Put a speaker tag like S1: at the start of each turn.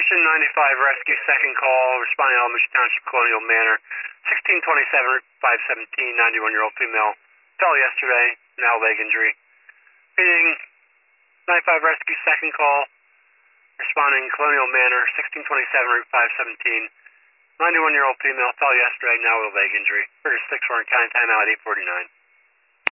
S1: Attention 95 rescue, second call, responding to Alamance Township, Colonial Manor, 1627 Route 517, 91-year-old female. Fell yesterday, now leg injury. Repeating, 95 rescue, second call, responding Colonial Manor, 1627 Route 517, 91-year-old female. Fell yesterday, now with leg injury. Trigger 6 for county timeout at 8:49.